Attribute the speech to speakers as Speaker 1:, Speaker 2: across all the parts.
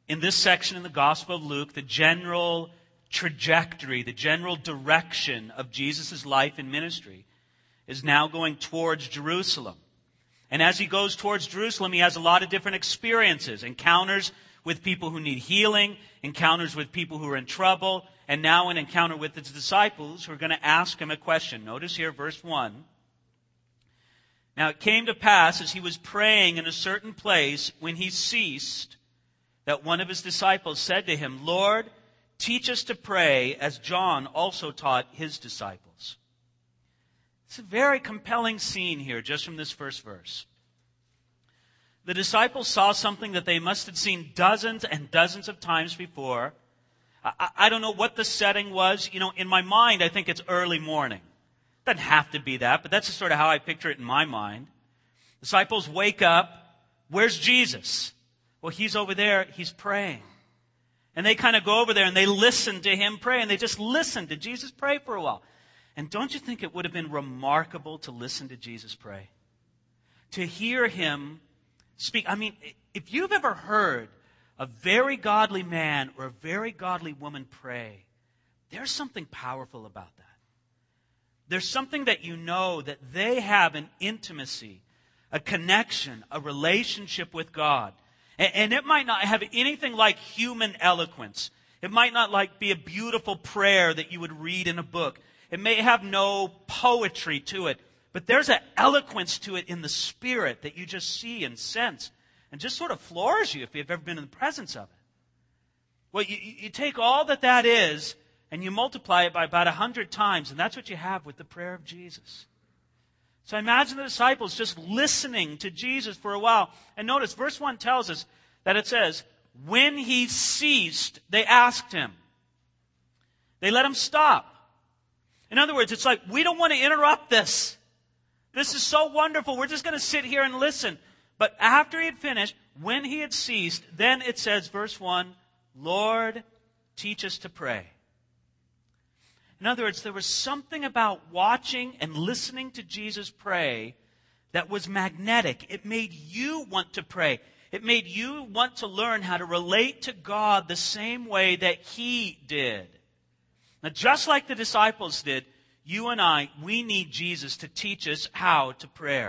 Speaker 1: in this section in the Gospel of Luke, the general trajectory, the general direction of Jesus' life and ministry is now going towards Jerusalem. And as he goes towards Jerusalem, he has a lot of different experiences, encounters with people who need healing, encounters with people who are in trouble, and now an encounter with his disciples who are going to ask him a question. Notice here, verse 1. Now it came to pass, as he was praying in a certain place, when he ceased, that one of his disciples said to him, Lord, teach us to pray as John also taught his disciples. It's a very compelling scene here, just from this first verse. The disciples saw something that they must have seen dozens and dozens of times before. I don't know what the setting was. In my mind, I think it's early morning. Doesn't have to be that, but that's just sort of how I picture it in my mind. Disciples wake up. Where's Jesus? Well, he's over there. He's praying. And they kind of go over there and they listen to him pray. And they just listen to Jesus pray for a while. And don't you think it would have been remarkable to listen to Jesus pray? To hear him speak. I mean, if you've ever heard a very godly man or a very godly woman pray, there's something powerful about that. There's something that you know that they have an intimacy, a connection, a relationship with God. And it might not have anything like human eloquence. It might not be a beautiful prayer that you would read in a book. It may have no poetry to it. But there's an eloquence to it in the spirit that you just see and sense and just sort of floors you if you've ever been in the presence of it. Well, you take all that is and you multiply it by about 100 times, and that's what you have with the prayer of Jesus. So imagine the disciples just listening to Jesus for a while. And notice, verse 1 tells us that it says, when he ceased, they asked him. They let him stop. In other words, it's like, we don't want to interrupt this. This is so wonderful. We're just going to sit here and listen. But after he had finished, when he had ceased, then it says, verse 1, Lord, teach us to pray. In other words, there was something about watching and listening to Jesus pray that was magnetic. It made you want to pray. It made you want to learn how to relate to God the same way that he did. Now, just like the disciples did, you and I, we need Jesus to teach us how to pray.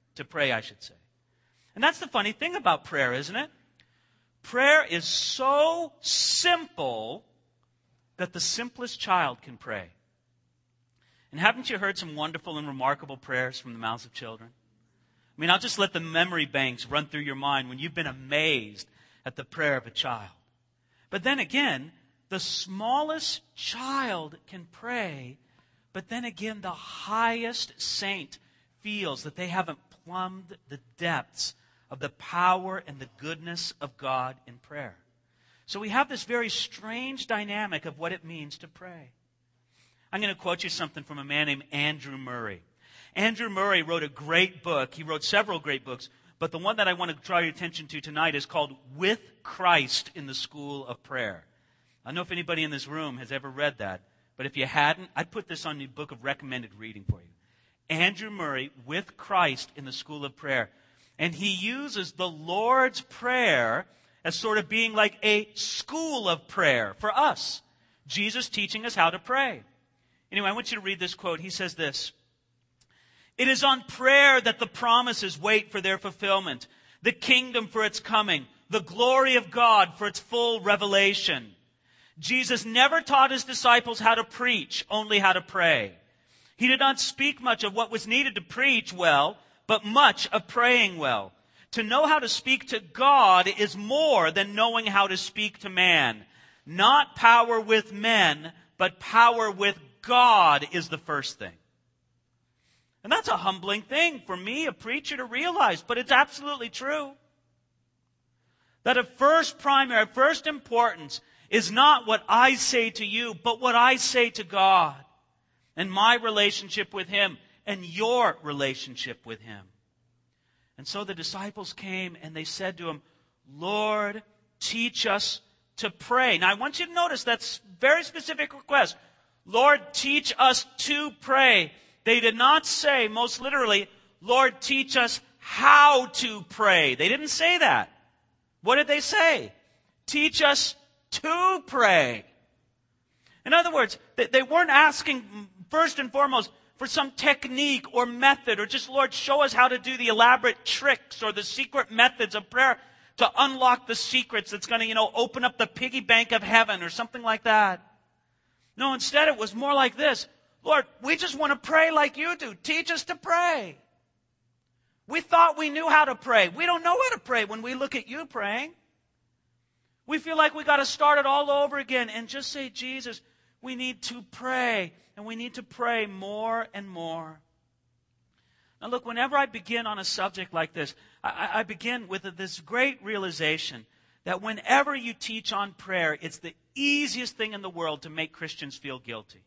Speaker 1: And that's the funny thing about prayer, isn't it? Prayer is so simple that the simplest child can pray. And haven't you heard some wonderful and remarkable prayers from the mouths of children? I mean, I'll just let the memory banks run through your mind when you've been amazed at the prayer of a child. But then again, the smallest child can pray, but then again, the highest saint feels that they haven't plumbed the depths of the power and the goodness of God in prayer. So we have this very strange dynamic of what it means to pray. I'm going to quote you something from a man named Andrew Murray. Andrew Murray wrote a great book. He wrote several great books, but the one that I want to draw your attention to tonight is called With Christ in the School of Prayer. I don't know if anybody in this room has ever read that, but if you hadn't, I'd put this on the book of recommended reading for you. Andrew Murray, With Christ in the School of Prayer. And he uses the Lord's Prayer as sort of being like a school of prayer for us. Jesus teaching us how to pray. Anyway, I want you to read this quote. He says this, "It is on prayer that the promises wait for their fulfillment, the kingdom for its coming, the glory of God for its full revelation. Jesus never taught his disciples how to preach, only how to pray. He did not speak much of what was needed to preach well, but much of praying well. To know how to speak to God is more than knowing how to speak to man. Not power with men, but power with God is the first thing." And that's a humbling thing for me, a preacher, to realize, but it's absolutely true. That of first importance is not what I say to you, but what I say to God and my relationship with him and your relationship with him. And so the disciples came and they said to him, "Lord, teach us to pray." Now I want you to notice that's a very specific request. Lord, teach us to pray. They did not say, most literally, "Lord, teach us how to pray." They didn't say that. What did they say? teach us to pray. In other words, they weren't asking first and foremost for some technique or method or just, Lord, show us how to do the elaborate tricks or the secret methods of prayer to unlock the secrets that's going to, open up the piggy bank of heaven or something like that. No, instead it was more like this. Lord, we just want to pray like you do. Teach us to pray. We thought we knew how to pray. We don't know how to pray when we look at you praying. We feel like we got to start it all over again and just say, Jesus, we need to pray, and we need to pray more and more. Now look, whenever I begin on a subject like this, I begin with this great realization that whenever you teach on prayer, it's the easiest thing in the world to make Christians feel guilty.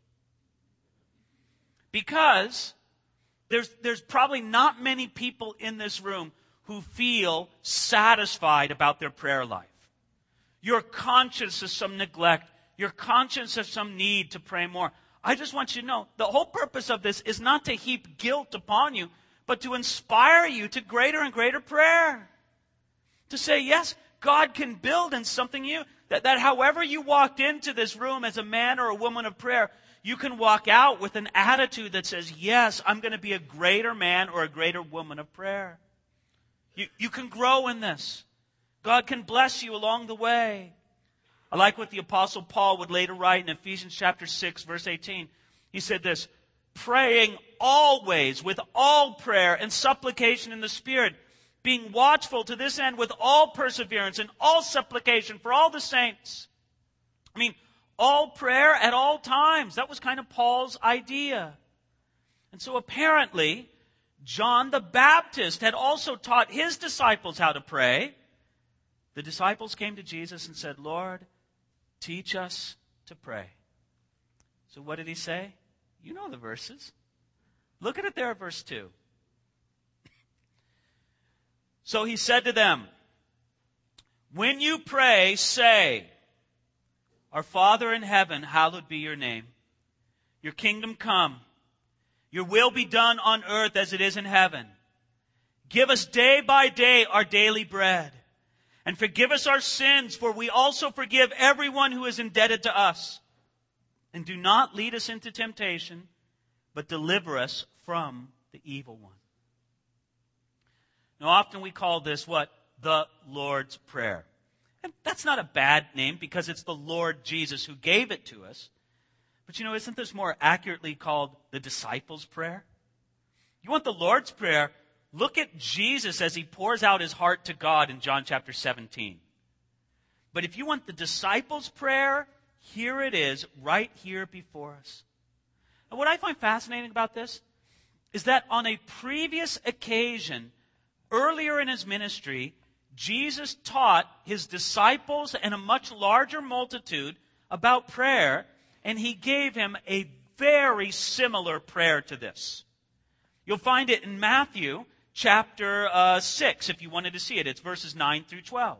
Speaker 1: Because there's probably not many people in this room who feel satisfied about their prayer life. You're conscious of some neglect. You're conscious of some need to pray more. I just want you to know, the whole purpose of this is not to heap guilt upon you, but to inspire you to greater and greater prayer. To say, yes, God can build in something in you. That however you walked into this room as a man or a woman of prayer, you can walk out with an attitude that says, yes, I'm going to be a greater man or a greater woman of prayer. You can grow in this. God can bless you along the way. I like what the Apostle Paul would later write in Ephesians chapter 6, verse 18. He said this, praying always with all prayer and supplication in the Spirit, being watchful to this end with all perseverance and all supplication for all the saints. I mean, all prayer at all times. That was kind of Paul's idea. And so apparently, John the Baptist had also taught his disciples how to pray. The disciples came to Jesus and said, Lord, teach us to pray. So what did he say? You know the verses. Look at it there, verse 2. So he said to them, when you pray, say, Our Father in heaven, hallowed be your name. Your kingdom come. Your will be done on earth as it is in heaven. Give us day by day our daily bread. And forgive us our sins, for we also forgive everyone who is indebted to us. And do not lead us into temptation, but deliver us from the evil one. Now, often we call this what? The Lord's Prayer. And that's not a bad name because it's the Lord Jesus who gave it to us. But isn't this more accurately called the disciples' prayer? You want the Lord's Prayer? Look at Jesus as he pours out his heart to God in John chapter 17. But if you want the disciples' prayer, here it is, right here before us. And what I find fascinating about this is that on a previous occasion, earlier in his ministry, Jesus taught his disciples and a much larger multitude about prayer, and he gave him a very similar prayer to this. You'll find it in Matthew chapter 6, if you wanted to see it. It's verses 9 through 12.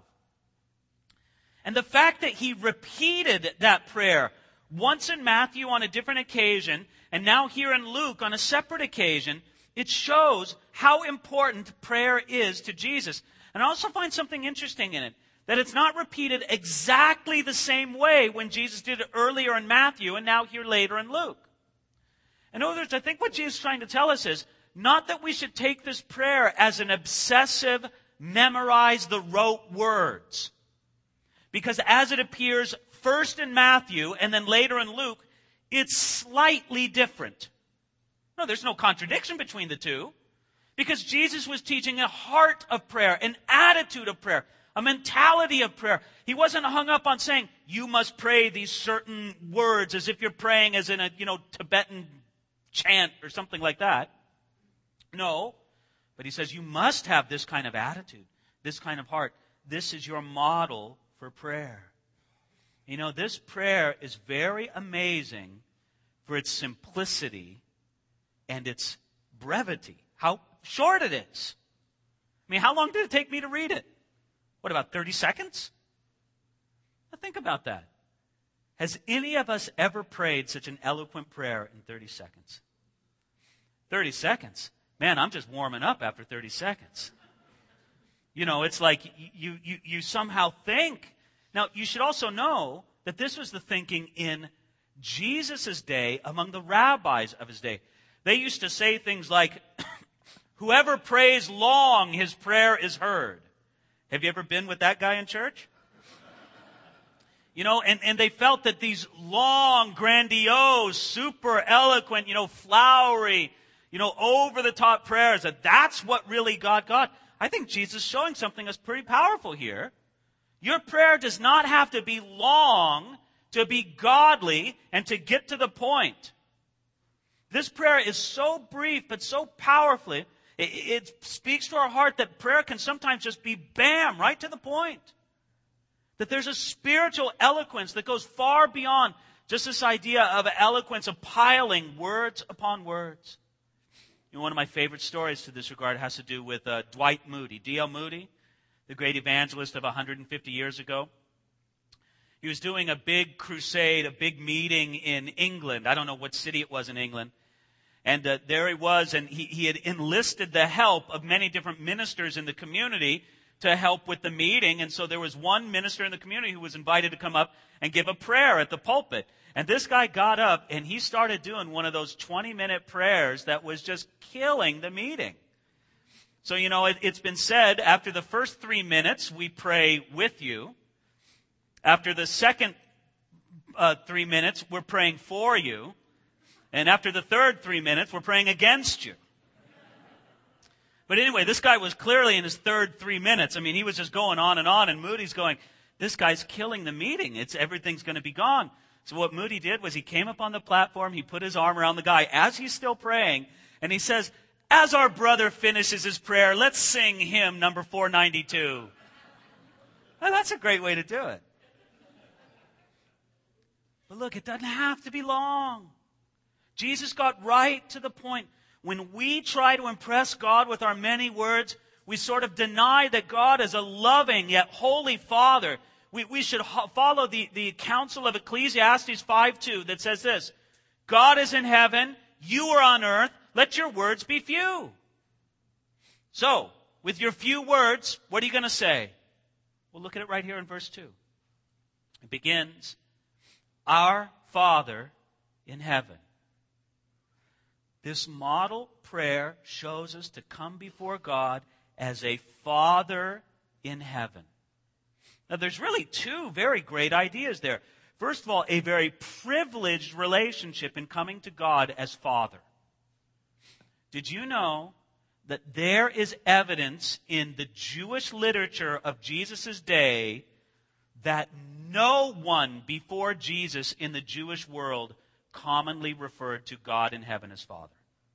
Speaker 1: And the fact that he repeated that prayer once in Matthew on a different occasion, and now here in Luke on a separate occasion, it shows how important prayer is to Jesus. And I also find something interesting in it, that it's not repeated exactly the same way when Jesus did it earlier in Matthew and now here later in Luke. In other words, I think what Jesus is trying to tell us is not that we should take this prayer as an obsessive, memorize the rote words. Because as it appears first in Matthew and then later in Luke, it's slightly different. No, there's no contradiction between the two. Because Jesus was teaching a heart of prayer, an attitude of prayer, a mentality of prayer. He wasn't hung up on saying, you must pray these certain words as if you're praying as in a, Tibetan chant or something like that. No. But he says, you must have this kind of attitude, this kind of heart. This is your model for prayer. This prayer is very amazing for its simplicity and its brevity. How short it is. I mean, how long did it take me to read it? What, about 30 seconds? Now think about that. Has any of us ever prayed such an eloquent prayer in 30 seconds? 30 seconds? Man, I'm just warming up after 30 seconds. It's like you somehow think Now, you should also know that this was the thinking in Jesus' day among the rabbis of his day. They used to say things like, whoever prays long, his prayer is heard. Have you ever been with that guy in church? And they felt that these long, grandiose, super eloquent, flowery, over-the-top prayers, that's what really God got. I think Jesus is showing something that's pretty powerful here. Your prayer does not have to be long to be godly and to get to the point. This prayer is so brief but so powerfully, it speaks to our heart that prayer can sometimes just be bam, right to the point. That there's a spiritual eloquence that goes far beyond just this idea of eloquence of piling words upon words. One of my favorite stories to this regard has to do with Dwight Moody, D.L. Moody, the great evangelist of 150 years ago. He was doing a big crusade, a big meeting in England. I don't know what city it was in England. And there he was, and he had enlisted the help of many different ministers in the community to help with the meeting. And so there was one minister in the community who was invited to come up and give a prayer at the pulpit. And this guy got up, and he started doing one of those 20-minute prayers that was just killing the meeting. So, it's been said, after the first 3 minutes, we pray with you. After the second 3 minutes, we're praying for you. And after the third 3 minutes, we're praying against you. But anyway, this guy was clearly in his third 3 minutes. I mean, he was just going on, and Moody's going, this guy's killing the meeting. Everything's going to be gone. So what Moody did was he came up on the platform, he put his arm around the guy as he's still praying, and he says, as our brother finishes his prayer, let's sing hymn number 492. Well, that's a great way to do it. But look, it doesn't have to be long. Jesus got right to the point. When we try to impress God with our many words, we sort of deny that God is a loving yet holy Father. We should follow the counsel of Ecclesiastes 5:2 that says this, God is in heaven, you are on earth, let your words be few. So, with your few words, what are you going to say? Well, look at it right here in verse 2. It begins, our Father in heaven. This model prayer shows us to come before God as a Father in heaven. Now, there's really two very great ideas there. First of all, a very privileged relationship in coming to God as Father. Did you know that there is evidence in the Jewish literature of Jesus' day that no one before Jesus in the Jewish world commonly referred to God in heaven as Father?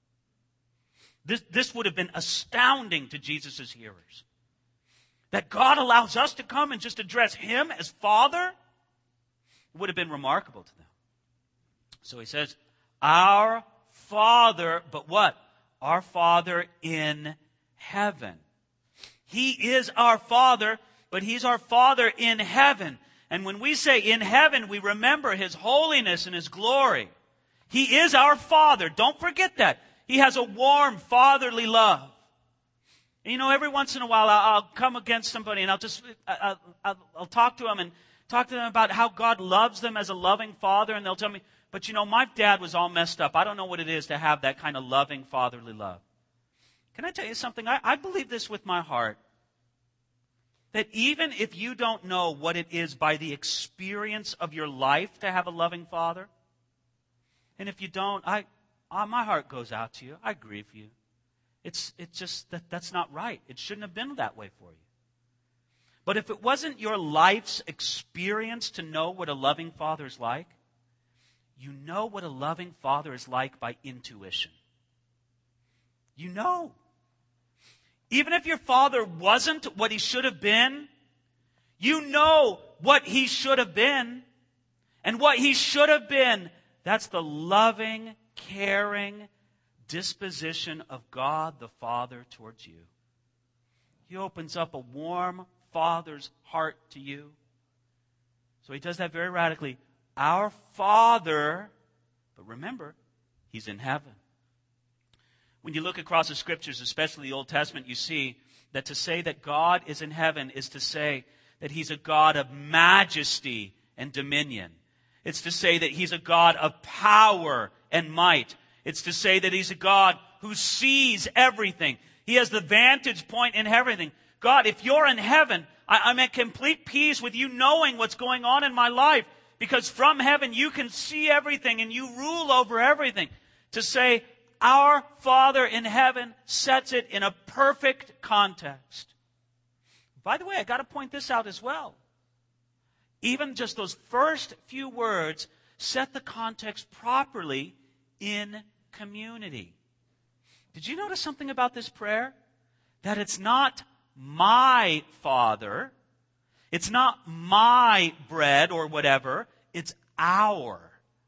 Speaker 1: This would have been astounding to Jesus' hearers. That God allows us to come and just address Him as Father? It would have been remarkable to them. So he says, our Father, but what? Our Father in heaven. He is our Father, but He's our Father in heaven. And when we say in heaven, we remember His holiness and His glory. He is our Father. Don't forget that. He has a warm, fatherly love. And every once in a while, I'll come against somebody and I'll talk to them and talk to them about how God loves them as a loving Father. And they'll tell me, but my dad was all messed up. I don't know what it is to have that kind of loving, fatherly love. Can I tell you something? I believe this with my heart. That even if you don't know what it is by the experience of your life to have a loving Father, and if you don't, my heart goes out to you. I grieve you. It's just that's not right. It shouldn't have been that way for you. But if it wasn't your life's experience to know what a loving Father is like, you know what a loving Father is like by intuition. You know. Even if your father wasn't what he should have been, you know what he should have been. And what he should have been, that's the loving, caring disposition of God the Father towards you. He opens up a warm Father's heart to you. So He does that very radically. Our Father, but remember, He's in heaven. When you look across the Scriptures, especially the Old Testament, you see that to say that God is in heaven is to say that he's a God of majesty and dominion. It's to say that he's a God of power and might. It's to say that he's a God who sees everything. He has the vantage point in everything. God, if you're in heaven, I'm at complete peace with you knowing what's going on in my life, because from heaven you can see everything and you rule over everything. To say, our Father in heaven sets it in a perfect context. By the way, I got to point this out as well. Even just those first few words set the context properly in community. Did you notice something about this prayer? That it's not my Father, it's not my bread or whatever, it's our.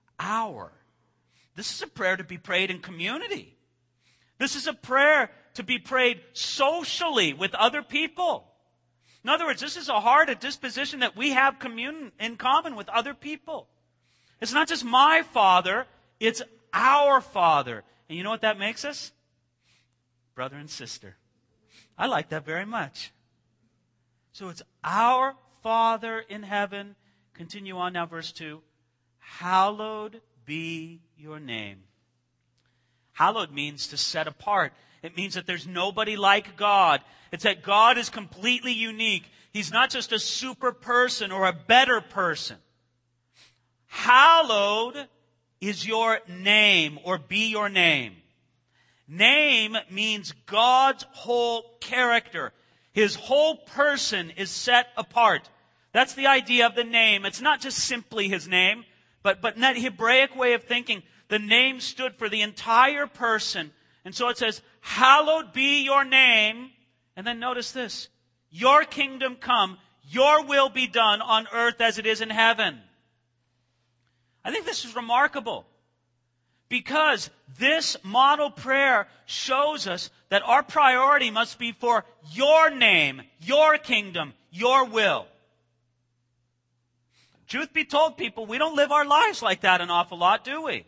Speaker 1: This is a prayer to be prayed in community. This is a prayer to be prayed socially with other people. In other words, this is a heart, a disposition that we have in common with other people. It's not just my Father, it's our Father. And you know what that makes us? Brother and sister. I like that very much. So it's our Father in heaven. Continue on now, verse 2. Hallowed be your name. Hallowed means to set apart. It means that there's nobody like God. It's that God is completely unique. He's not just a super person or a better person. Hallowed is your name, or be your name. Name means God's whole character. His whole person is set apart. That's the idea of the name. It's not just simply his name, but in that Hebraic way of thinking, the name stood for the entire person. And so it says, hallowed be your name. And then notice this, your kingdom come, your will be done on earth as it is in heaven. I think this is remarkable, because this model prayer shows us that our priority must be for your name, your kingdom, your will. Truth be told, people, we don't live our lives like that an awful lot, do we?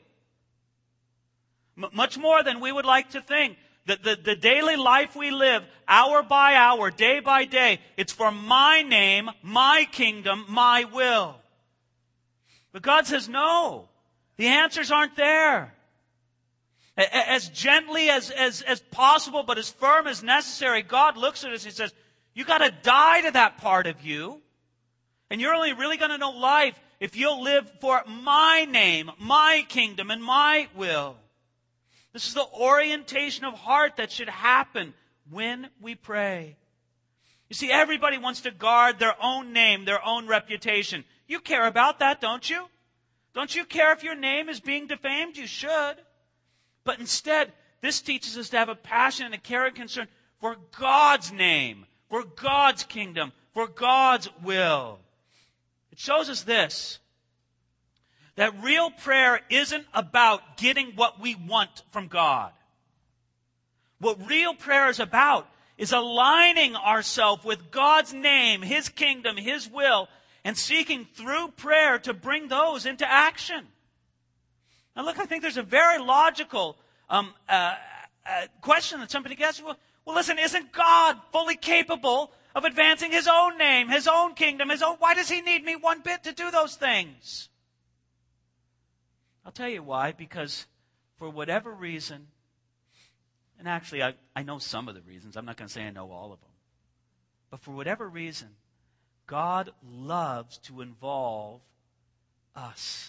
Speaker 1: Much more than we would like to think. The daily life we live, hour by hour, day by day, it's for my name, my kingdom, my will. But God says, no, the answers aren't there. As gently as possible, but as firm as necessary, God looks at us and says, you got to die to that part of you. And you're only really going to know life if you'll live for my name, my kingdom, and my will. This is the orientation of heart that should happen when we pray. You see, everybody wants to guard their own name, their own reputation. You care about that, don't you? Don't you care if your name is being defamed? You should. But instead, this teaches us to have a passion and a care and concern for God's name, for God's kingdom, for God's will. It shows us this, that real prayer isn't about getting what we want from God. What real prayer is about is aligning ourselves with God's name, His kingdom, His will, and seeking through prayer to bring those into action. Now look, I think there's a very logical question that somebody gets. Well, listen, isn't God fully capable of advancing His own name, His own kingdom, why does He need me one bit to do those things? I'll tell you why, because for whatever reason, and actually I know some of the reasons, I'm not going to say I know all of them, but for whatever reason, God loves to involve us.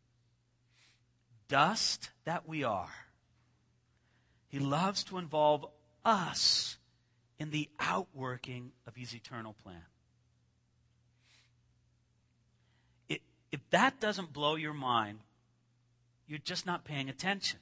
Speaker 1: Dust that we are. He loves to involve us in the outworking of His eternal plan. If that doesn't blow your mind, you're just not paying attention.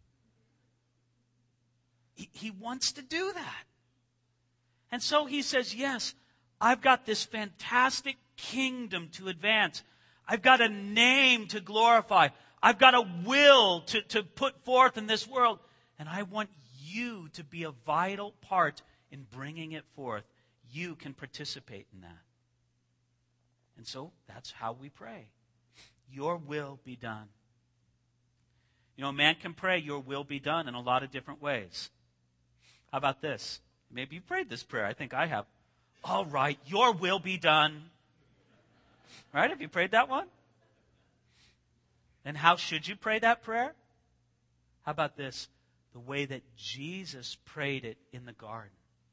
Speaker 1: He wants to do that. And so He says, yes, I've got this fantastic kingdom to advance. I've got a name to glorify. I've got a will to put forth in this world. And I want you to be a vital part in bringing it forth. You can participate in that. And so that's how we pray. Your will be done. You know, a man can pray, your will be done, in a lot of different ways. How about this? Maybe you prayed this prayer. I think I have. All right, your will be done. Right? Have you prayed that one? And how should you pray that prayer? How about this? The way that Jesus prayed it in the garden.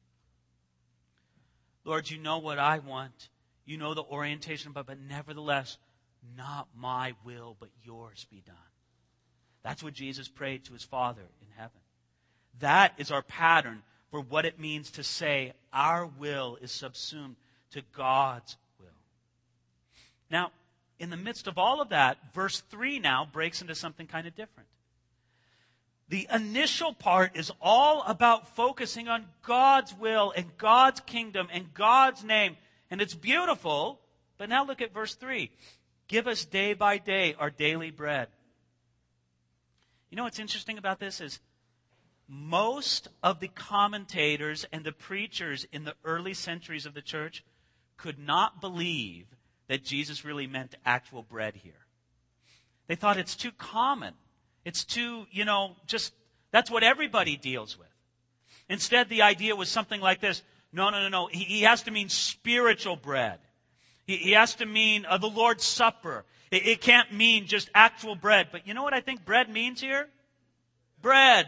Speaker 1: Lord, you know what I want. You know the orientation, but nevertheless, not my will, but yours be done. That's what Jesus prayed to his Father in heaven. That is our pattern for what it means to say our will is subsumed to God's will. Now, in the midst of all of that, verse 3 now breaks into something kind of different. The initial part is all about focusing on God's will and God's kingdom and God's name. And it's beautiful. But now look at verse 3. Give us day by day our daily bread. You know what's interesting about this is most of the commentators and the preachers in the early centuries of the church could not believe that Jesus really meant actual bread here. They thought it's too common. It's too, just, that's what everybody deals with. Instead, the idea was something like this. No. He has to mean spiritual bread. He has to mean the Lord's Supper. It can't mean just actual bread. But you know what I think bread means here? Bread.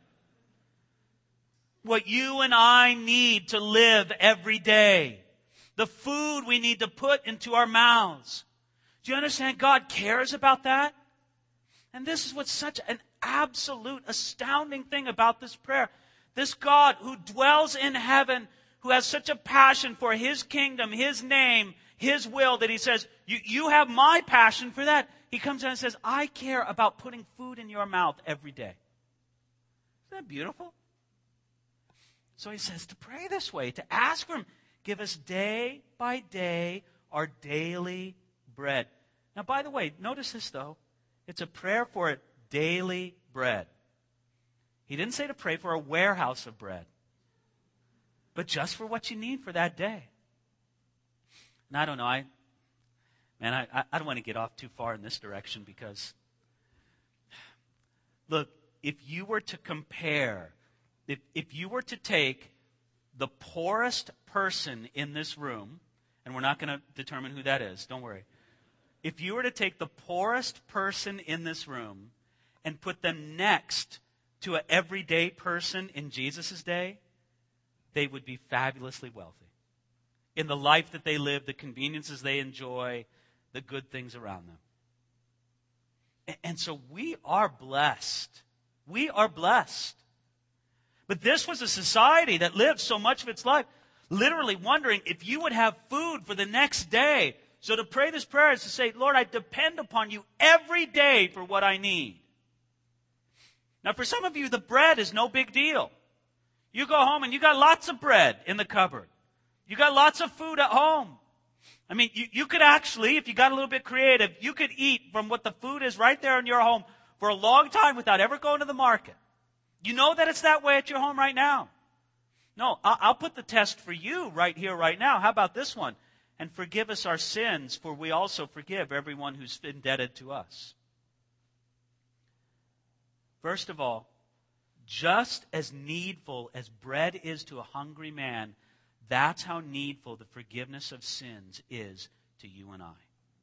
Speaker 1: What you and I need to live every day. The food we need to put into our mouths. Do you understand? God cares about that. And this is what's such an absolute astounding thing about this prayer. This God who dwells in heaven, who has such a passion for his kingdom, his name, his will, that he says, you have my passion for that. He comes down and says, I care about putting food in your mouth every day. Isn't that beautiful? So he says to pray this way, to ask for him, give us day by day our daily bread. Now, by the way, notice this though. It's a prayer for daily bread. He didn't say to pray for a warehouse of bread, but just for what you need for that day. And I don't know, I don't want to get off too far in this direction because, look, if you were to compare, if you were to take the poorest person in this room, and we're not going to determine who that is, don't worry. If you were to take the poorest person in this room and put them next to an everyday person in Jesus' day, they would be fabulously wealthy. In the life that they live, the conveniences they enjoy, the good things around them. And so we are blessed. We are blessed. But this was a society that lived so much of its life literally wondering if you would have food for the next day. So to pray this prayer is to say, Lord, I depend upon you every day for what I need. Now, for some of you, the bread is no big deal. You go home and you got lots of bread in the cupboard. You got lots of food at home. I mean, you could actually, if you got a little bit creative, you could eat from what the food is right there in your home for a long time without ever going to the market. You know that it's that way at your home right now. No, I'll put the test for you right here, right now. How about this one? And forgive us our sins, for we also forgive everyone who's indebted to us. First of all, just as needful as bread is to a hungry man, that's how needful the forgiveness of sins is to you and I.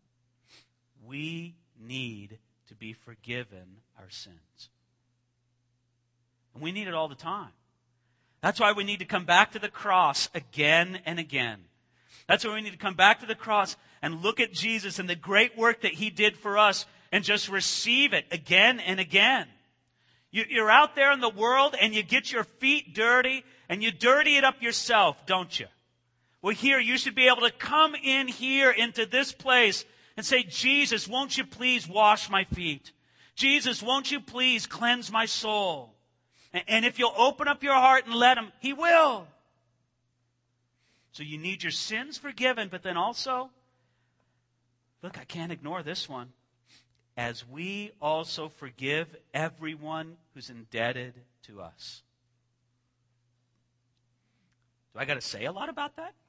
Speaker 1: We need to be forgiven our sins. And we need it all the time. That's why we need to come back to the cross again and again. That's why we need to come back to the cross and look at Jesus and the great work that he did for us and just receive it again and again. You're out there in the world and you get your feet dirty and you dirty it up yourself, don't you? Well, here, you should be able to come in here into this place and say, Jesus, won't you please wash my feet? Jesus, won't you please cleanse my soul? And if you'll open up your heart and let him, he will. So you need your sins forgiven, but then also, look, I can't ignore this one. As we also forgive everyone who's indebted to us. Do I got to say a lot about that?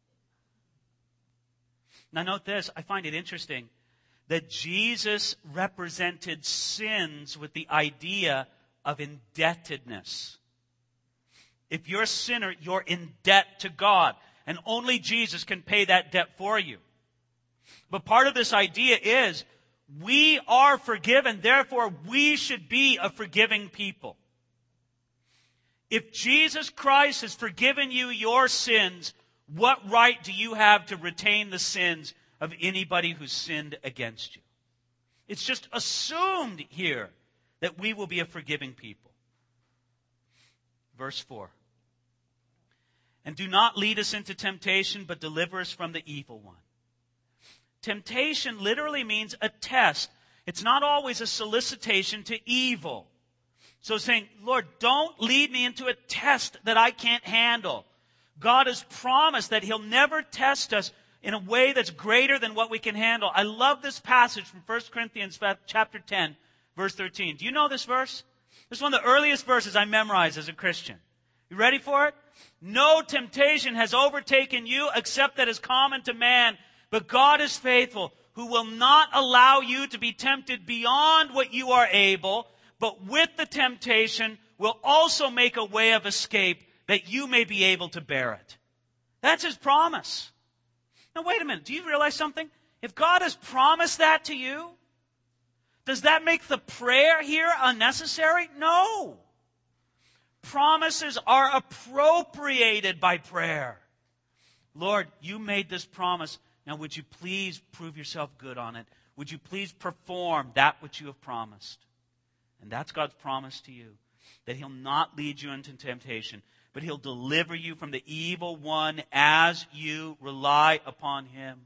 Speaker 1: Now note this, I find it interesting that Jesus represented sins with the idea of indebtedness. If you're a sinner, you're in debt to God. And only Jesus can pay that debt for you. But part of this idea is we are forgiven, therefore we should be a forgiving people. If Jesus Christ has forgiven you your sins, what right do you have to retain the sins of anybody who's sinned against you? It's just assumed here that we will be a forgiving people. Verse 4. And do not lead us into temptation, but deliver us from the evil one. Temptation literally means a test. It's not always a solicitation to evil. So saying, Lord, don't lead me into a test that I can't handle. God has promised that He'll never test us in a way that's greater than what we can handle. I love this passage from 1 Corinthians chapter 10, verse 13. Do you know this verse? This is one of the earliest verses I memorized as a Christian. You ready for it? No temptation has overtaken you except that is common to man, but God is faithful, who will not allow you to be tempted beyond what you are able, but with the temptation will also make a way of escape that you may be able to bear it. That's His promise. Now wait a minute. Do you realize something? If God has promised that to you, does that make the prayer here unnecessary? No. Promises are appropriated by prayer. Lord, you made this promise. Now would you please prove yourself good on it? Would you please perform that which you have promised? And that's God's promise to you, that He'll not lead you into temptation, but He'll deliver you from the evil one as you rely upon Him.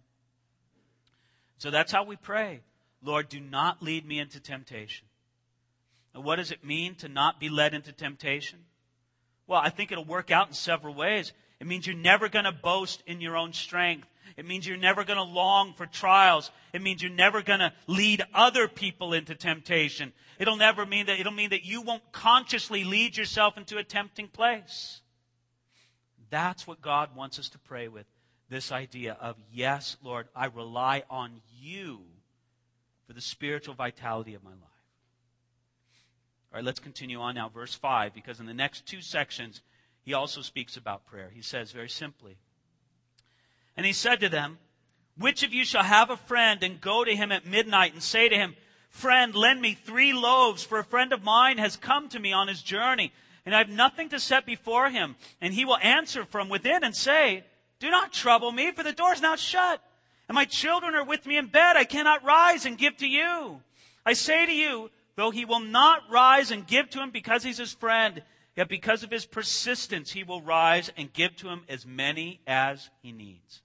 Speaker 1: So that's how we pray. Lord, do not lead me into temptation. Now, what does it mean to not be led into temptation? Well, I think it'll work out in several ways. It means you're never going to boast in your own strength. It means you're never going to long for trials. It means you're never going to lead other people into temptation. It'll mean that you won't consciously lead yourself into a tempting place. That's what God wants us to pray with. This idea of, yes, Lord, I rely on you for the spiritual vitality of my life. All right, let's continue on now, verse 5, because in the next two sections, he also speaks about prayer. He says very simply, and he said to them, which of you shall have a friend and go to him at midnight and say to him, friend, lend me 3 loaves, for a friend of mine has come to me on his journey, and I have nothing to set before him. And he will answer from within and say, do not trouble me, for the door is now shut, and my children are with me in bed. I cannot rise and give to you. I say to you, though he will not rise and give to him because he's his friend, yet because of his persistence he will rise and give to him as many as he needs.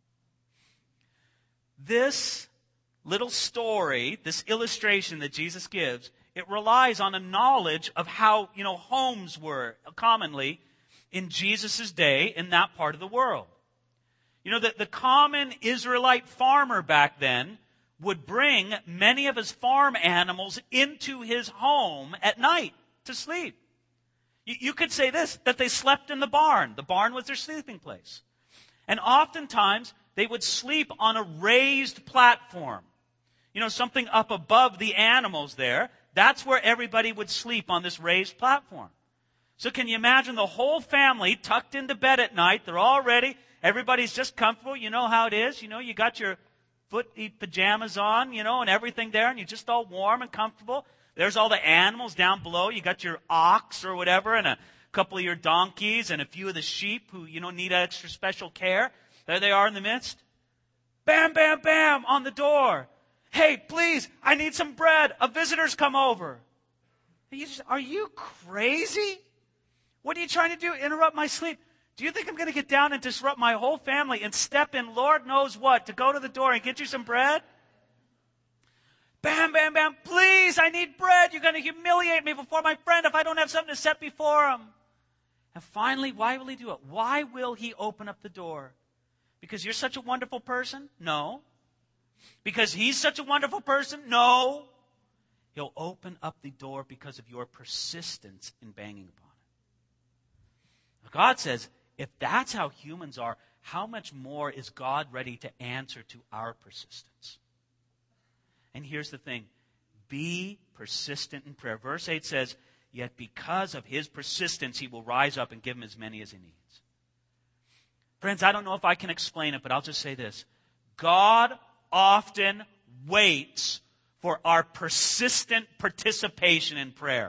Speaker 1: This little story, this illustration that Jesus gives, it relies on a knowledge of how, homes were commonly in Jesus' day in that part of the world. The common Israelite farmer back then would bring many of his farm animals into his home at night to sleep. You could say this, that they slept in the barn. The barn was their sleeping place. And oftentimes, they would sleep on a raised platform. Something up above the animals there. That's where everybody would sleep, on this raised platform. So can you imagine the whole family tucked into bed at night? They're all ready. Everybody's just comfortable. You know how it is. You got your foot-deep pajamas on, and everything there, and you're just all warm and comfortable. There's all the animals down below. You got your ox or whatever, and a couple of your donkeys, and a few of the sheep who, need extra special care. There they are in the midst. Bam, bam, bam, on the door. Hey, please, I need some bread. A visitor's come over. Are you crazy? What are you trying to do? Interrupt my sleep? Do you think I'm going to get down and disrupt my whole family and step in Lord knows what to go to the door and get you some bread? Bam, bam, bam. Please, I need bread. You're going to humiliate me before my friend if I don't have something to set before him. And finally, why will he do it? Why will he open up the door? Because you're such a wonderful person? No. Because he's such a wonderful person? No. He'll open up the door because of your persistence in banging upon it. God says, if that's how humans are, how much more is God ready to answer to our persistence? And here's the thing. Be persistent in prayer. Verse 8 says, yet because of his persistence, he will rise up and give him as many as he needs. Friends, I don't know if I can explain it, but I'll just say this. God often waits for our persistent participation in prayer.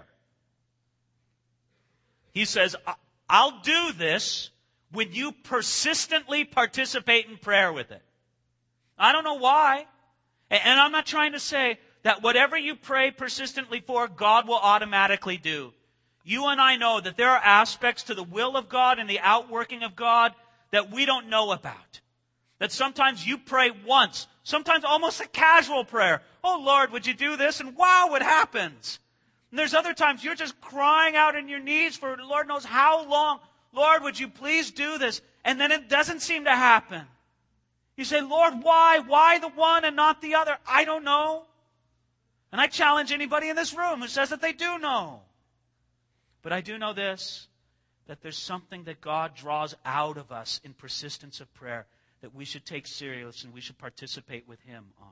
Speaker 1: He says, I'll do this when you persistently participate in prayer with it. I don't know why. And I'm not trying to say that whatever you pray persistently for, God will automatically do. You and I know that there are aspects to the will of God and the outworking of God that we don't know about. That sometimes you pray once, sometimes almost a casual prayer. Oh Lord, would you do this? And wow, it happens. And there's other times you're just crying out in your knees for Lord knows how long. Lord, would you please do this? And then it doesn't seem to happen. You say, Lord, why? Why the one and not the other? I don't know. And I challenge anybody in this room who says that they do know. But I do know this, that there's something that God draws out of us in persistence of prayer that we should take serious and we should participate with Him on.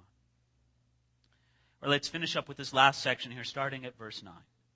Speaker 1: Or let's finish up with this last section here, starting at verse 9.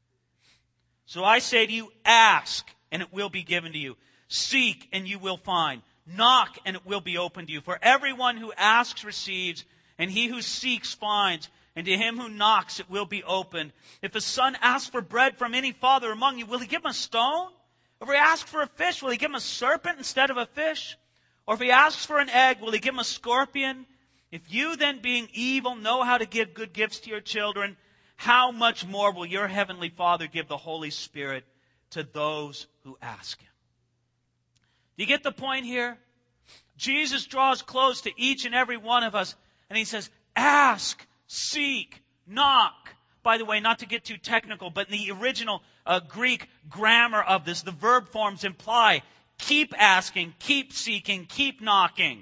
Speaker 1: So I say to you, ask, and it will be given to you. Seek, and you will find. Knock, and it will be opened to you. For everyone who asks receives, and he who seeks finds, and to him who knocks it will be opened. If a son asks for bread from any father among you, will he give him a stone? Or if he asks for a fish, will he give him a serpent instead of a fish? Or if he asks for an egg, will he give him a scorpion? If you then, being evil, know how to give good gifts to your children, how much more will your heavenly Father give the Holy Spirit to those who ask Him? Do you get the point here? Jesus draws close to each and every one of us, and He says, ask, seek, knock. By the way, not to get too technical, but in the original Greek grammar of this, the verb forms imply keep asking, keep seeking, keep knocking.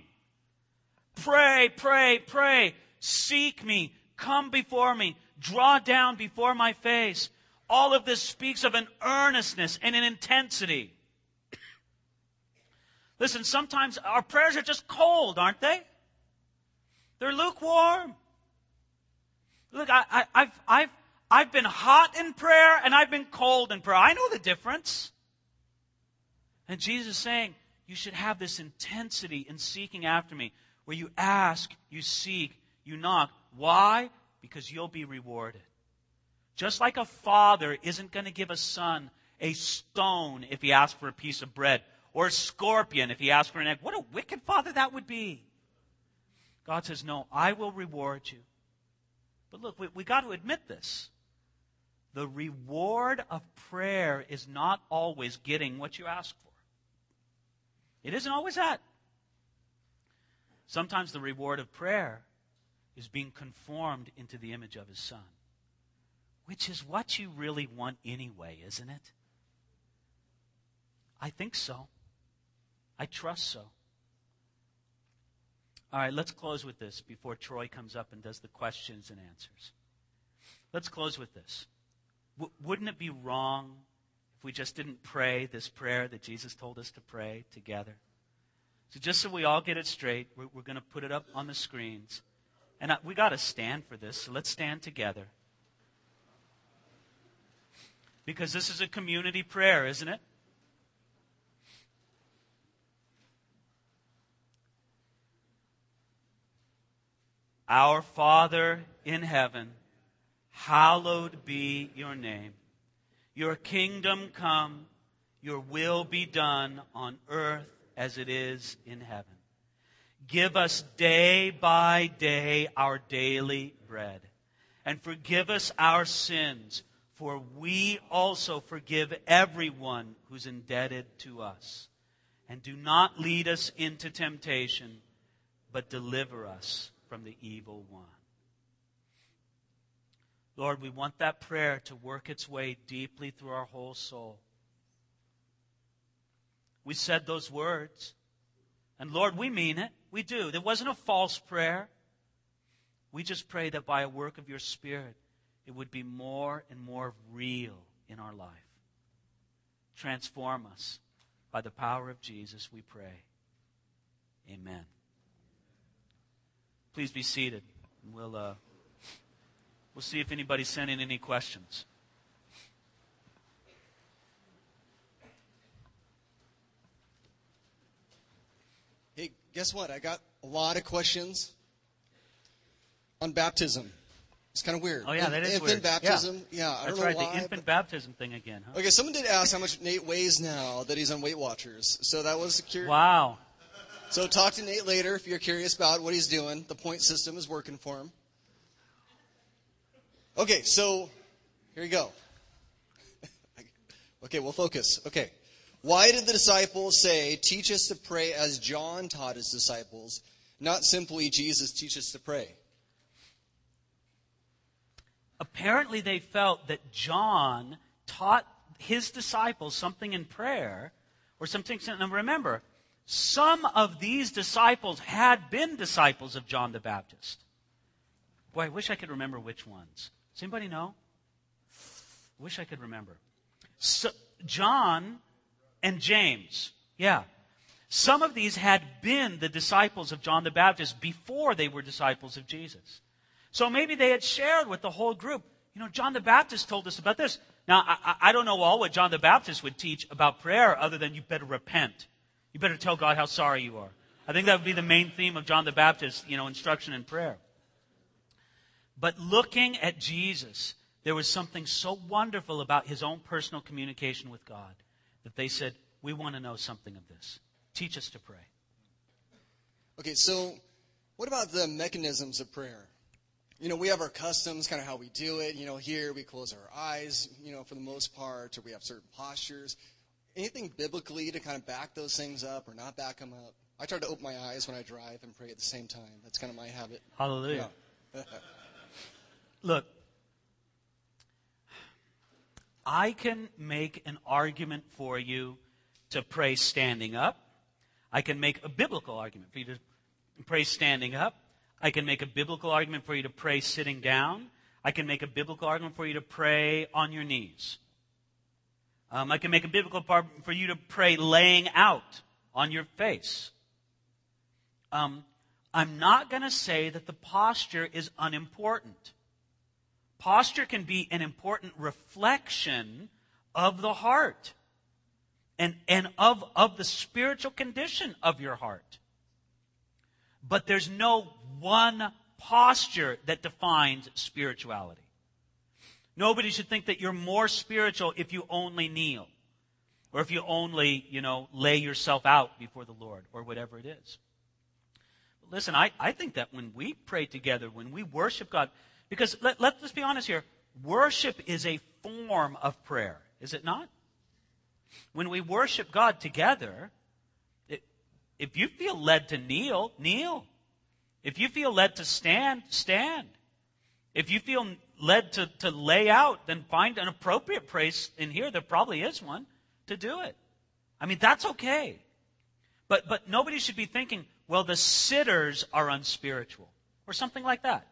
Speaker 1: Pray, pray, pray. Seek me. Come before me. Draw down before my face. All of this speaks of an earnestness and an intensity. Listen, sometimes our prayers are just cold, aren't they? They're lukewarm. Look, I've been hot in prayer and I've been cold in prayer. I know the difference. And Jesus is saying, you should have this intensity in seeking after me, where you ask, you seek, you knock. Why? Because you'll be rewarded. Just like a father isn't going to give a son a stone if he asks for a piece of bread, or a scorpion if he asks for an egg. What a wicked father that would be. God says, no, I will reward you. But look, we got to admit this. The reward of prayer is not always getting what you ask for. It isn't always that. Sometimes the reward of prayer is being conformed into the image of His Son, which is what you really want anyway, isn't it? I think so. I trust so. All right, let's close with this before Troy comes up and does the questions and answers. Let's close with this. Wouldn't it be wrong if we just didn't pray this prayer that Jesus told us to pray together? So just so we all get it straight, we're going to put it up on the screens. And we got to stand for this, so let's stand together. Because this is a community prayer, isn't it? Our Father in heaven, hallowed be your name. Your kingdom come, your will be done on earth as it is in heaven. Give us day by day our daily bread. And forgive us our sins, for we also forgive everyone who's indebted to us. And do not lead us into temptation, but deliver us from the evil one. Lord, we want that prayer to work its way deeply through our whole soul. We said those words. And Lord, we mean it. We do. There wasn't a false prayer. We just pray that by a work of your Spirit, it would be more and more real in our life. Transform us. By the power of Jesus, we pray. Amen. Please be seated. We'll see if anybody sent in any questions.
Speaker 2: Hey, guess what? I got a lot of questions on baptism. It's kind of weird.
Speaker 1: Oh, yeah, that is
Speaker 2: infant
Speaker 1: weird.
Speaker 2: baptism. Yeah, I don't know
Speaker 1: That's right,
Speaker 2: why.
Speaker 1: the infant baptism thing again, huh?
Speaker 2: Okay, someone did ask how much Nate weighs now that he's on Weight Watchers. So that was curious.
Speaker 1: Wow.
Speaker 2: So talk to Nate later if you're curious about what he's doing. The point system is working for him. Okay, so here you go. Okay, we'll focus. Okay. Why did the disciples say, teach us to pray as John taught his disciples, not simply Jesus teach us to pray?
Speaker 1: Apparently they felt that John taught his disciples something in prayer or something. Now remember, some of these disciples had been disciples of John the Baptist. Boy, I wish I could remember which ones. Does anybody know? I wish I could remember. So, John and James. Yeah. Some of these had been the disciples of John the Baptist before they were disciples of Jesus. So maybe they had shared with the whole group, John the Baptist told us about this. Now, I don't know all what John the Baptist would teach about prayer other than you better repent. You better tell God how sorry you are. I think that would be the main theme of John the Baptist's, instruction in prayer. But looking at Jesus, there was something so wonderful about his own personal communication with God that they said, we want to know something of this. Teach us to pray.
Speaker 2: Okay, so what about the mechanisms of prayer? We have our customs, kind of how we do it. Here we close our eyes, for the most part, or we have certain postures. Anything biblically to kind of back those things up or not back them up? I try to open my eyes when I drive and pray at the same time. That's kind of my habit.
Speaker 1: Hallelujah.
Speaker 2: Yeah.
Speaker 1: Look, I can make an argument for you to pray standing up. I can make a biblical argument for you to pray standing up. I can make a biblical argument for you to pray sitting down. I can make a biblical argument for you to pray on your knees. I can make a biblical argument for you to pray laying out on your face. I'm not going to say that the posture is unimportant. Posture can be an important reflection of the heart and of the spiritual condition of your heart. But there's no one posture that defines spirituality. Nobody should think that you're more spiritual if you only kneel or if you only, lay yourself out before the Lord or whatever it is. But listen, I think that when we pray together, when we worship God, because let's be honest here, worship is a form of prayer, is it not? When we worship God together, if you feel led to kneel, kneel. If you feel led to stand, stand. If you feel led to lay out, then find an appropriate place in here, there probably is one, to do it. I mean, that's okay. But nobody should be thinking, well, the sitters are unspiritual, or something like that.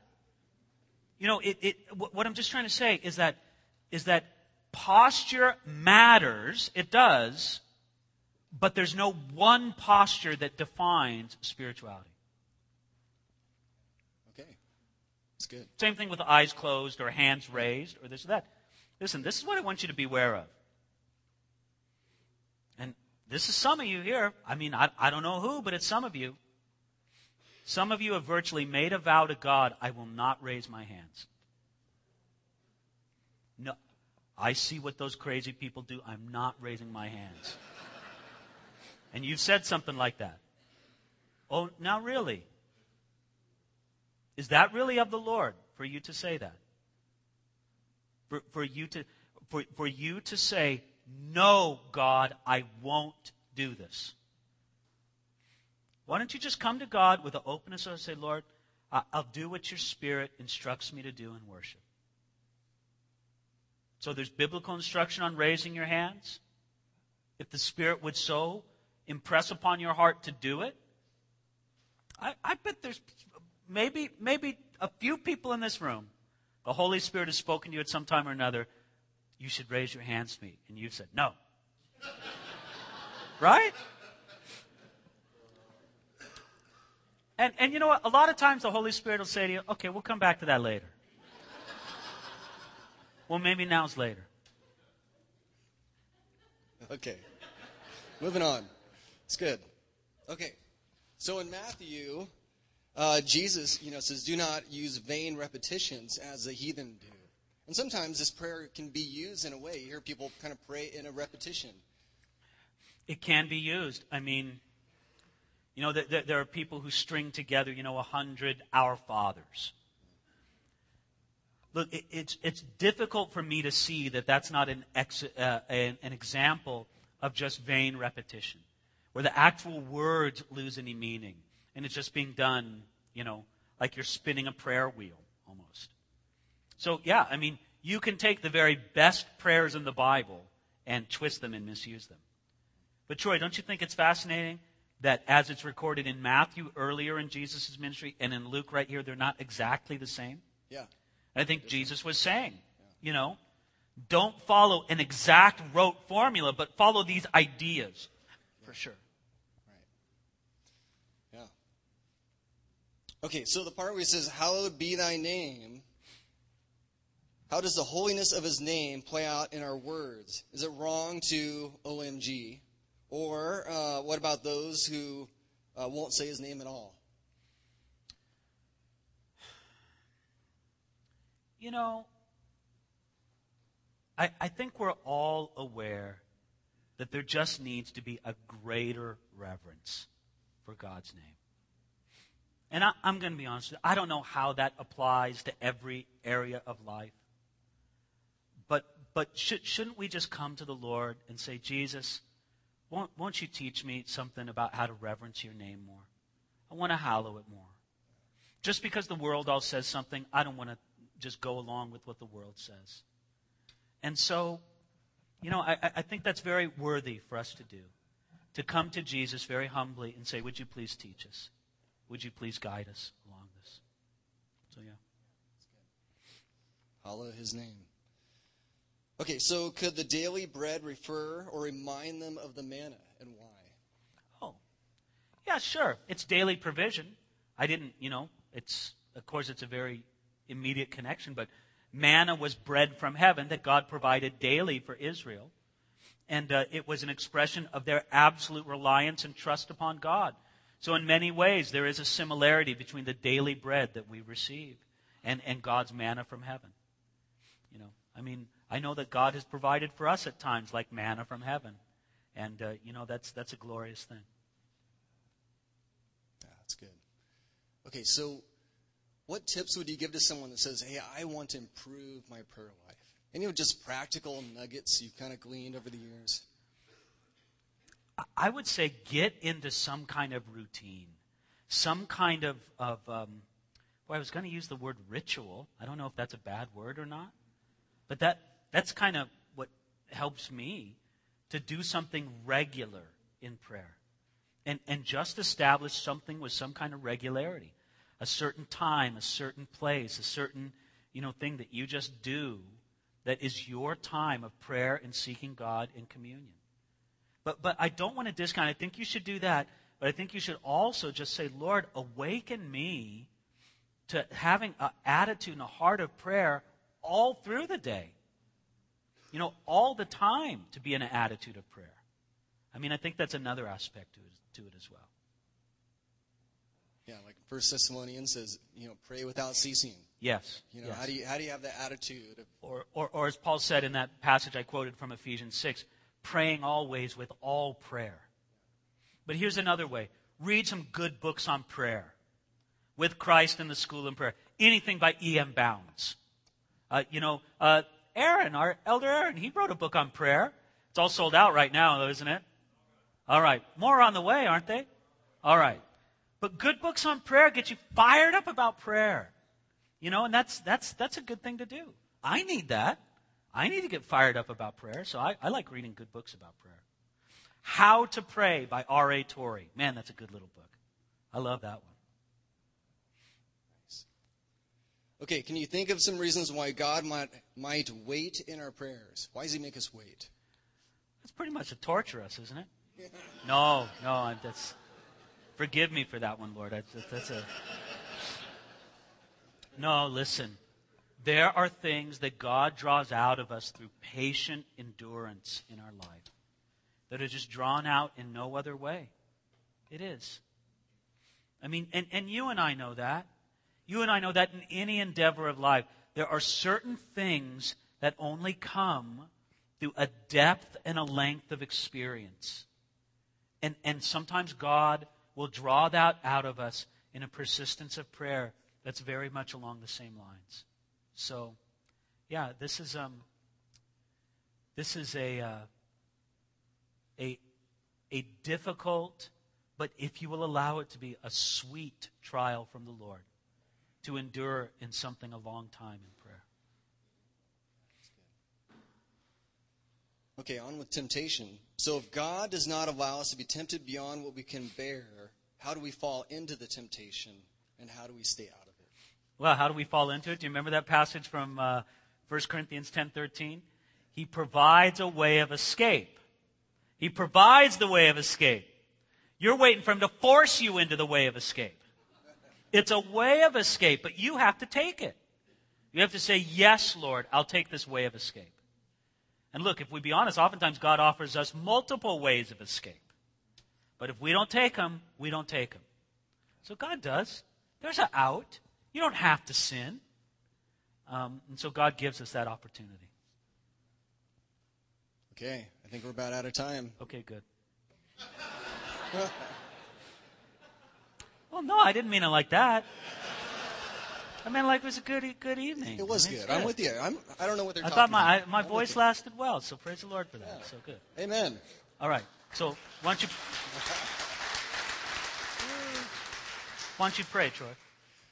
Speaker 1: What I'm just trying to say is that posture matters, it does, but there's no one posture that defines spirituality.
Speaker 2: Okay, that's good.
Speaker 1: Same thing with eyes closed or hands raised or this or that. Listen, this is what I want you to be aware of. And this is some of you here. I mean, I don't know who, but it's some of you. Some of you have virtually made a vow to God, I will not raise my hands. No, I see what those crazy people do. I'm not raising my hands. And you've said something like that. Oh, now really? Is that really of the Lord for you to say that? For you to say, no, God, I won't do this. Why don't you just come to God with an openness and say, Lord, I'll do what your Spirit instructs me to do in worship. So there's biblical instruction on raising your hands. If the Spirit would so impress upon your heart to do it. I bet there's maybe a few people in this room, the Holy Spirit has spoken to you at some time or another, you should raise your hands to me. And you've said, no. Right? And you know what? A lot of times the Holy Spirit will say to you, okay, we'll come back to that later. Well, maybe now's later.
Speaker 2: Okay. Moving on. It's good. Okay. So in Matthew, Jesus, says, "Do not use vain repetitions as the heathen do." And sometimes this prayer can be used in a way. You hear people kind of pray in a repetition.
Speaker 1: It can be used. I mean, there are people who string together, 100 Our Fathers. Look, it's difficult for me to see that that's not an example of just vain repetition, where the actual words lose any meaning, and it's just being done, like you're spinning a prayer wheel almost. So, yeah, I mean, you can take the very best prayers in the Bible and twist them and misuse them. But Troy, don't you think it's fascinating that as it's recorded in Matthew earlier in Jesus' ministry and in Luke right here, they're not exactly the same?
Speaker 2: Yeah.
Speaker 1: I think Jesus was saying, don't follow an exact rote formula, but follow these ideas, for sure.
Speaker 2: Right. Yeah. Okay, so the part where he says, "Hallowed be thy name," how does the holiness of his name play out in our words? Is it wrong to OMG? Or what about those who won't say his name at all?
Speaker 1: I think we're all aware that there just needs to be a greater reverence for God's name. And I'm going to be honest with you, I don't know how that applies to every area of life. But shouldn't we just come to the Lord and say, "Jesus, won't you teach me something about how to reverence your name more? I want to hallow it more." Just because the world all says something, I don't want to just go along with what the world says. And so, I think that's very worthy for us to do. To come to Jesus very humbly and say, "Would you please teach us? Would you please guide us along this?" So, yeah.
Speaker 2: Hallow his name. Okay, so could the daily bread refer or remind them of the manna, and why?
Speaker 1: Oh, yeah, sure. It's daily provision. I didn't, it's a very immediate connection, but manna was bread from heaven that God provided daily for Israel. And it was an expression of their absolute reliance and trust upon God. So in many ways, there is a similarity between the daily bread that we receive and God's manna from heaven. I know that God has provided for us at times like manna from heaven. And, that's a glorious thing.
Speaker 2: Yeah, that's good. Okay, so what tips would you give to someone that says, "Hey, I want to improve my prayer life"? Any just practical nuggets you've kind of gleaned over the years?
Speaker 1: I would say get into some kind of routine. Some kind of I was going to use the word ritual. I don't know if that's a bad word or not. But that's kind of what helps me to do something regular in prayer. And just establish something with some kind of regularity. A certain time, a certain place, a certain, thing that you just do that is your time of prayer and seeking God in communion. But I don't want to discount. I think you should do that. But I think you should also just say, "Lord, awaken me to having an attitude and a heart of prayer all through the day. All the time to be in an attitude of prayer." I think that's another aspect to it as well.
Speaker 2: Yeah, like 1 Thessalonians says, pray without ceasing.
Speaker 1: Yes.
Speaker 2: Yes. How do you have that attitude?
Speaker 1: Or as Paul said in that passage I quoted from Ephesians 6, praying always with all prayer. But here's another way. Read some good books on prayer. With Christ in the School of Prayer. Anything by E.M. Bounds. Aaron, our elder Aaron, he wrote a book on prayer. It's all sold out right now, though, isn't it? All right. More on the way, aren't they? All right. But good books on prayer get you fired up about prayer. And that's a good thing to do. I need that. I need to get fired up about prayer, so I like reading good books about prayer. How to Pray by R.A. Torrey. Man, that's a good little book. I love that one.
Speaker 2: Nice. Okay, can you think of some reasons why God might wait in our prayers? Why does he make us wait?
Speaker 1: It's pretty much to torture us, isn't it? No, forgive me for that one, Lord. No, listen. There are things that God draws out of us through patient endurance in our life that are just drawn out in no other way. It is. I mean, and you and I know that. You and I know that in any endeavor of life, there are certain things that only come through a depth and a length of experience. And sometimes God will draw that out of us in a persistence of prayer that's very much along the same lines. So, yeah, this is a difficult, but if you will allow it to be, a sweet trial from the Lord to endure in something a long time in prayer.
Speaker 2: Okay, on with temptation. So if God does not allow us to be tempted beyond what we can bear, how do we fall into the temptation, and how do we stay out of it?
Speaker 1: Well, how do we fall into it? Do you remember that passage from 1 Corinthians 10:13? He provides a way of escape. He provides the way of escape. You're waiting for him to force you into the way of escape. It's a way of escape, but you have to take it. You have to say, yes, Lord, I'll take this way of escape. And look, if we be honest, oftentimes God offers us multiple ways of escape. But if we don't take them, we don't take them. So God does. There's an out. You don't have to sin. And so God gives us that opportunity.
Speaker 2: Okay, I think we're about out of time.
Speaker 1: Okay, good. Well, no, I didn't mean it like that. I mean, like, it was a good evening.
Speaker 2: It was good. I'm with you. I don't know what they're
Speaker 1: I
Speaker 2: talking
Speaker 1: thought
Speaker 2: about.
Speaker 1: my voice lasted well, so praise the Lord for that.
Speaker 2: Yeah.
Speaker 1: So good.
Speaker 2: Amen.
Speaker 1: All right. So why don't you pray, Troy?